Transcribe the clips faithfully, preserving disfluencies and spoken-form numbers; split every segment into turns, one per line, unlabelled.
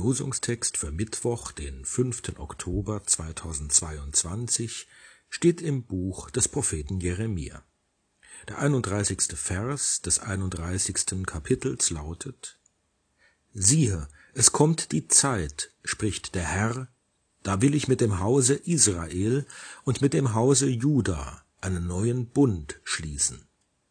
Losungstext für Mittwoch, den fünften Oktober zweitausendzweiundzwanzig, steht im Buch des Propheten Jeremia. Der einunddreißigste Vers des einunddreißigsten Kapitels lautet: Siehe, es kommt die Zeit, spricht der Herr, da will ich mit dem Hause Israel und mit dem Hause Juda einen neuen Bund schließen.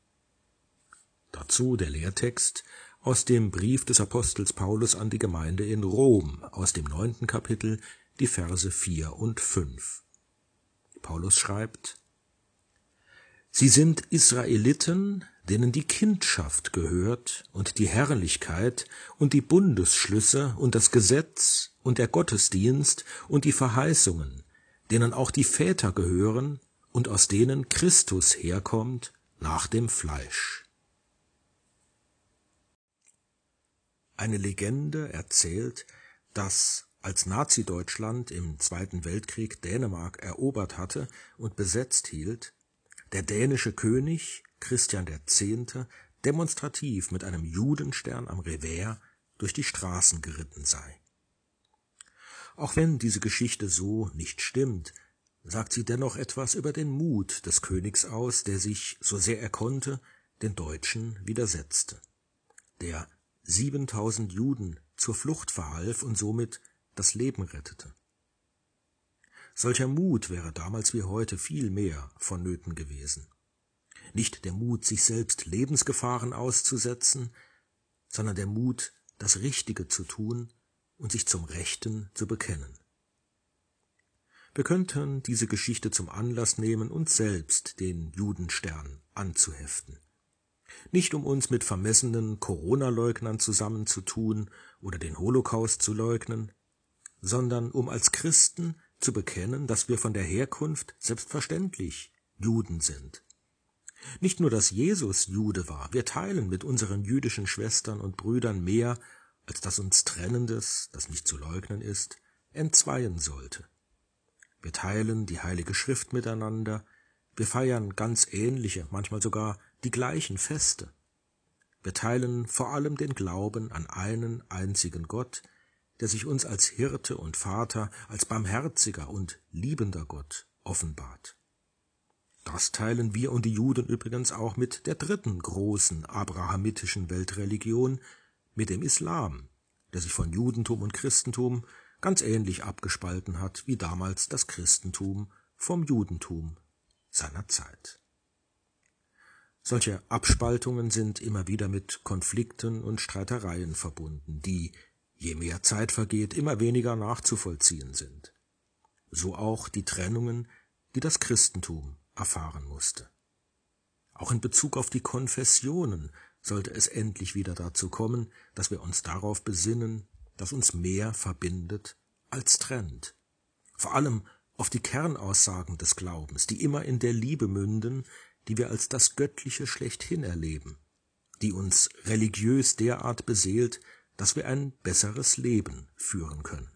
Dazu der Lehrtext aus dem Brief des Apostels Paulus an die Gemeinde in Rom, aus dem neunten Kapitel, die Verse vier und fünf. Paulus schreibt: Sie sind Israeliten, denen die Kindschaft gehört und die Herrlichkeit und die Bundesschlüsse und das Gesetz und der Gottesdienst und die Verheißungen, denen auch die Väter gehören und aus denen Christus herkommt nach dem Fleisch. Eine Legende erzählt, dass, als Nazi-Deutschland im Zweiten Weltkrieg Dänemark erobert hatte und besetzt hielt, der dänische König Christian der Zehnte demonstrativ mit einem Judenstern am Revers durch die Straßen geritten sei. Auch wenn diese Geschichte so nicht stimmt, sagt sie dennoch etwas über den Mut des Königs aus, der sich, so sehr er konnte, den Deutschen widersetzte, der siebentausend Juden zur Flucht verhalf und somit das Leben rettete. Solcher Mut wäre damals wie heute viel mehr vonnöten gewesen. Nicht der Mut, sich selbst Lebensgefahren auszusetzen, sondern der Mut, das Richtige zu tun und sich zum Rechten zu bekennen. Wir könnten diese Geschichte zum Anlass nehmen, uns selbst den Judenstern anzuheften. Nicht um uns mit vermessenen Corona-Leugnern zusammenzutun oder den Holocaust zu leugnen, sondern um als Christen zu bekennen, dass wir von der Herkunft selbstverständlich Juden sind. Nicht nur, dass Jesus Jude war, wir teilen mit unseren jüdischen Schwestern und Brüdern mehr, als dass uns Trennendes, das nicht zu leugnen ist, entzweien sollte. Wir teilen die Heilige Schrift miteinander, wir feiern ganz ähnliche, manchmal sogar die gleichen Feste. Wir teilen vor allem den Glauben an einen einzigen Gott, der sich uns als Hirte und Vater, als barmherziger und liebender Gott offenbart. Das teilen wir und die Juden übrigens auch mit der dritten großen abrahamitischen Weltreligion, mit dem Islam, der sich von Judentum und Christentum ganz ähnlich abgespalten hat wie damals das Christentum vom Judentum seiner Zeit. Solche Abspaltungen sind immer wieder mit Konflikten und Streitereien verbunden, die, je mehr Zeit vergeht, immer weniger nachzuvollziehen sind. So auch die Trennungen, die das Christentum erfahren musste. Auch in Bezug auf die Konfessionen sollte es endlich wieder dazu kommen, dass wir uns darauf besinnen, dass uns mehr verbindet als trennt. Vor allem auf die Kernaussagen des Glaubens, die immer in der Liebe münden, die wir als das Göttliche schlechthin erleben, die uns religiös derart beseelt, dass wir ein besseres Leben führen können.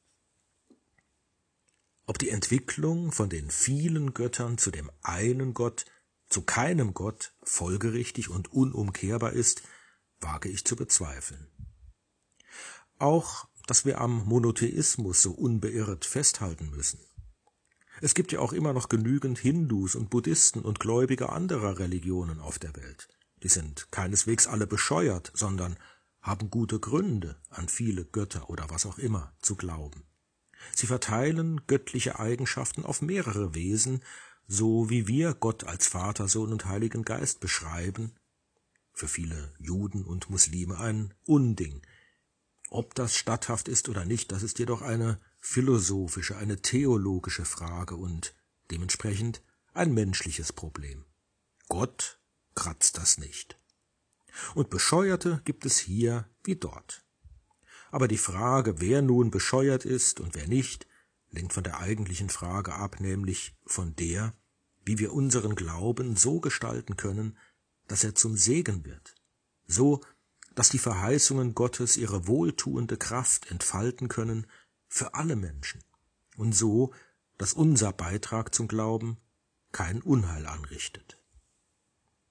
Ob die Entwicklung von den vielen Göttern zu dem einen Gott, zu keinem Gott folgerichtig und unumkehrbar ist, wage ich zu bezweifeln. Auch, dass wir am Monotheismus so unbeirrt festhalten müssen. Es gibt ja auch immer noch genügend Hindus und Buddhisten und Gläubige anderer Religionen auf der Welt. Die sind keineswegs alle bescheuert, sondern haben gute Gründe, an viele Götter oder was auch immer zu glauben. Sie verteilen göttliche Eigenschaften auf mehrere Wesen, so wie wir Gott als Vater, Sohn und Heiligen Geist beschreiben. Für viele Juden und Muslime ein Unding. Ob das statthaft ist oder nicht, das ist jedoch eine philosophische, eine theologische Frage und dementsprechend ein menschliches Problem. Gott kratzt das nicht. Und Bescheuerte gibt es hier wie dort. Aber die Frage, wer nun bescheuert ist und wer nicht, lenkt von der eigentlichen Frage ab, nämlich von der, wie wir unseren Glauben so gestalten können, dass er zum Segen wird, so, dass die Verheißungen Gottes ihre wohltuende Kraft entfalten können für alle Menschen und so, dass unser Beitrag zum Glauben kein Unheil anrichtet.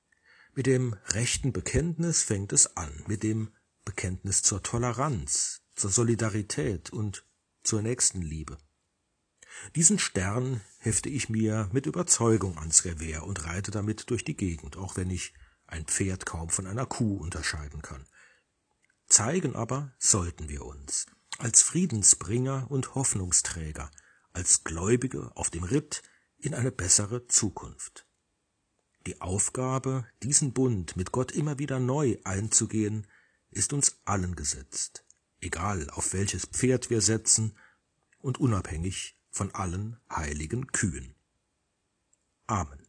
Mit dem rechten Bekenntnis fängt es an, mit dem Bekenntnis zur Toleranz, zur Solidarität und zur Nächstenliebe. Diesen Stern hefte ich mir mit Überzeugung ans Revers und reite damit durch die Gegend, auch wenn ich ein Pferd kaum von einer Kuh unterscheiden kann. Zeigen aber sollten wir uns als Friedensbringer und Hoffnungsträger, als Gläubige auf dem Ritt in eine bessere Zukunft. Die Aufgabe, diesen Bund mit Gott immer wieder neu einzugehen, ist uns allen gesetzt, egal auf welches Pferd wir setzen und unabhängig von allen heiligen Kühen. Amen.